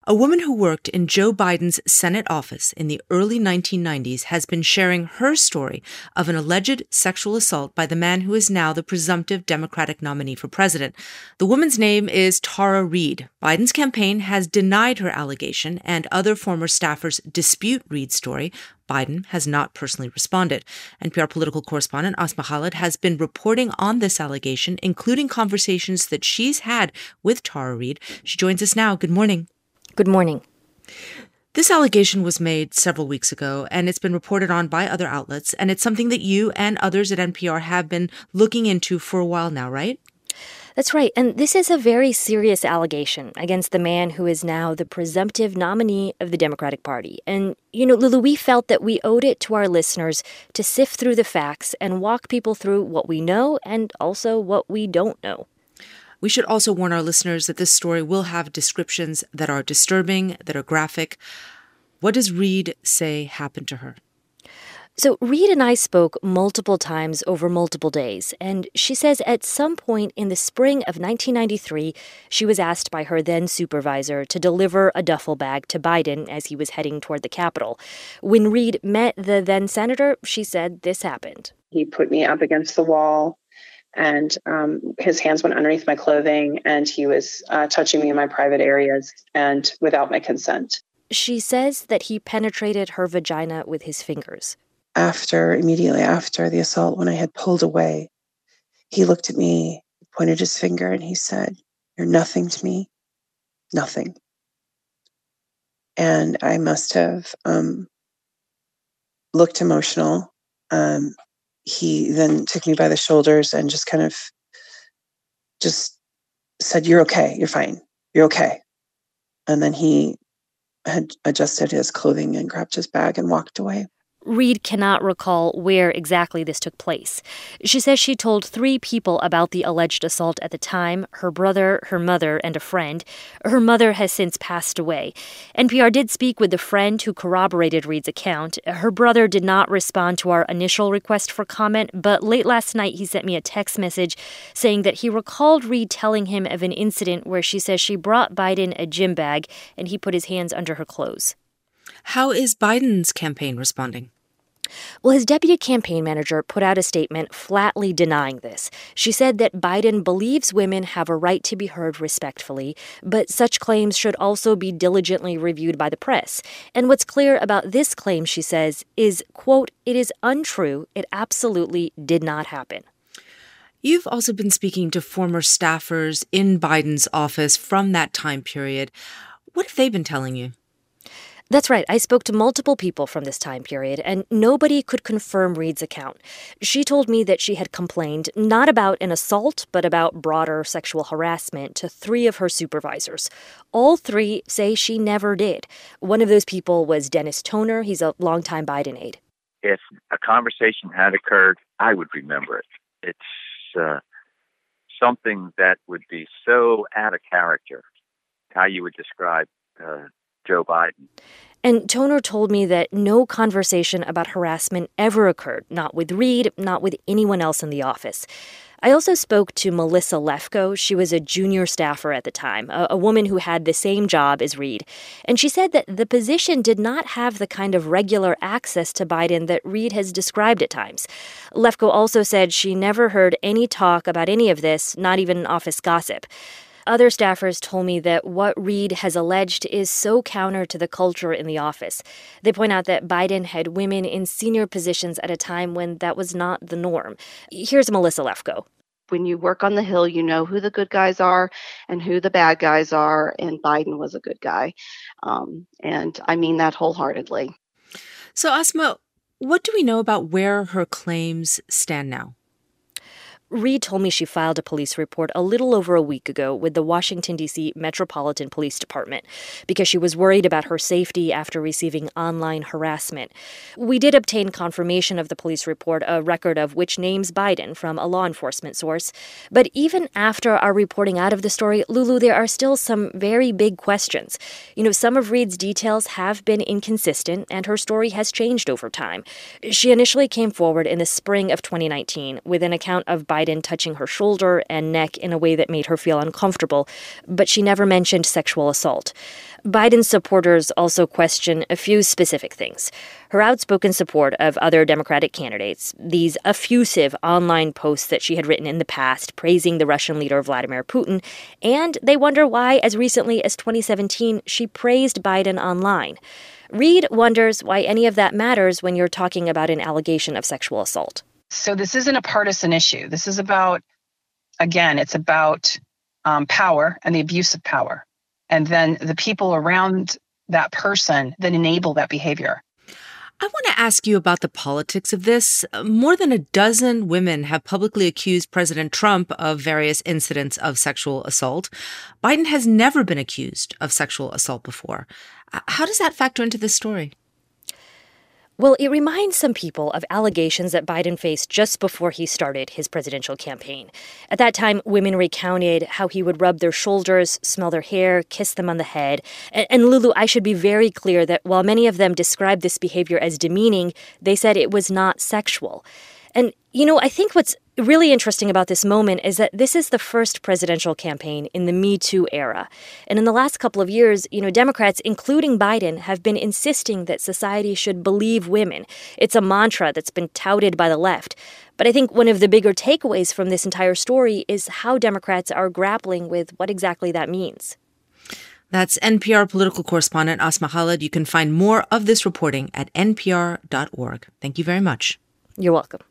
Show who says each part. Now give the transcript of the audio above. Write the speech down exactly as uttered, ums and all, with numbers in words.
Speaker 1: A woman who worked in Joe Biden's Senate office in the early nineteen nineties has been sharing her story of an alleged sexual assault by the man who is now the presumptive Democratic nominee for president. The woman's name is Tara Reade. Biden's campaign has denied her allegation, and other former staffers dispute Reade's story. Biden has not personally responded. N P R political correspondent Asma Khalid has been reporting on this allegation, including conversations that she's had with Tara Reade. She joins us now. Good morning.
Speaker 2: Good morning.
Speaker 1: This allegation was made several weeks ago, and it's been reported on by other outlets, and it's something that you and others at N P R have been looking into for a while now, right?
Speaker 2: That's right. And this is a very serious allegation against the man who is now the presumptive nominee of the Democratic Party. And, you know, Lulu, we felt that we owed it to our listeners to sift through the facts and walk people through what we know and also what we don't know.
Speaker 1: We should also warn our listeners that this story will have descriptions that are disturbing, that are graphic. What does Reade say happened to her?
Speaker 2: So Reade and I spoke multiple times over multiple days, and she says at some point in the spring of nineteen ninety-three, she was asked by her then supervisor to deliver a duffel bag to Biden as he was heading toward the Capitol. When Reade met the then senator, she said this happened.
Speaker 3: He put me up against the wall, and um, his hands went underneath my clothing, and he was uh, touching me in my private areas and without my consent.
Speaker 2: She says that he penetrated her vagina with his fingers.
Speaker 4: After, immediately after the assault, when I had pulled away, he looked at me, pointed his finger, and he said, "You're nothing to me, nothing." And I must have um, looked emotional. Um, he then took me by the shoulders and just kind of just said, "You're okay, you're fine, you're okay." And then he had adjusted his clothing and grabbed his bag and walked away.
Speaker 2: Reade cannot recall where exactly this took place. She says she told three people about the alleged assault at the time: her brother, her mother, and a friend. Her mother has since passed away. N P R did speak with the friend who corroborated Reade's account. Her brother did not respond to our initial request for comment, but late last night he sent me a text message saying that he recalled Reade telling him of an incident where she says she brought Biden a gym bag and he put his hands under her clothes.
Speaker 1: How is Biden's campaign responding?
Speaker 2: Well, his deputy campaign manager put out a statement flatly denying this. She said that Biden believes women have a right to be heard respectfully, but such claims should also be diligently reviewed by the press. And what's clear about this claim, she says, is, quote, "It is untrue. It absolutely did not happen."
Speaker 1: You've also been speaking to former staffers in Biden's office from that time period. What have they been telling you?
Speaker 2: That's right. I spoke to multiple people from this time period, and nobody could confirm Reade's account. She told me that she had complained not about an assault, but about broader sexual harassment to three of her supervisors. All three say she never did. One of those people was Dennis Toner. He's a longtime Biden aide.
Speaker 5: If a conversation had occurred, I would remember it. It's uh, something that would be so out of character, how you would describe uh, Joe Biden.
Speaker 2: And Toner told me that no conversation about harassment ever occurred, not with Reade, not with anyone else in the office. I also spoke to Melissa Lefko. She was a junior staffer at the time, a, a woman who had the same job as Reade. And she said that the position did not have the kind of regular access to Biden that Reade has described at times. Lefko also said she never heard any talk about any of this, not even office gossip. Other staffers told me that what Reade has alleged is so counter to the culture in the office. They point out that Biden had women in senior positions at a time when that was not the norm. Here's Melissa Lefko.
Speaker 6: When you work on the Hill, you know who the good guys are and who the bad guys are, and Biden was a good guy. Um, and I mean that wholeheartedly.
Speaker 1: So, Asma, what do we know about where her claims stand now?
Speaker 2: Reade told me she filed a police report a little over a week ago with the Washington, D C Metropolitan Police Department because she was worried about her safety after receiving online harassment. We did obtain confirmation of the police report, a record of which names Biden from a law enforcement source. But even after our reporting out of the story, Lulu, there are still some very big questions. You know, some of Reade's details have been inconsistent, and her story has changed over time. She initially came forward in the spring of twenty nineteen with an account of Biden Biden touching her shoulder and neck in a way that made her feel uncomfortable, but she never mentioned sexual assault. Biden's supporters also question a few specific things. Her outspoken support of other Democratic candidates, these effusive online posts that she had written in the past praising the Russian leader Vladimir Putin, and they wonder why, as recently as twenty seventeen, she praised Biden online. Reed wonders why any of that matters when you're talking about an allegation of sexual assault.
Speaker 7: So this isn't a partisan issue. This is about, again, it's about um, power and the abuse of power. And then the people around that person that enable that behavior.
Speaker 1: I want to ask you about the politics of this. More than a dozen women have publicly accused President Trump of various incidents of sexual assault. Biden has never been accused of sexual assault before. How does that factor into this story?
Speaker 2: Well, it reminds some people of allegations that Biden faced just before he started his presidential campaign. At that time, women recounted how he would rub their shoulders, smell their hair, kiss them on the head. And, and Lulu, I should be very clear that while many of them described this behavior as demeaning, they said it was not sexual. And, you know, I think what's really interesting about this moment is that this is the first presidential campaign in the Me Too era. And in the last couple of years, you know, Democrats, including Biden, have been insisting that society should believe women. It's a mantra that's been touted by the left. But I think one of the bigger takeaways from this entire story is how Democrats are grappling with what exactly that means.
Speaker 1: That's N P R political correspondent Asma Khalid. You can find more of this reporting at N P R dot org. Thank you very much.
Speaker 2: You're welcome.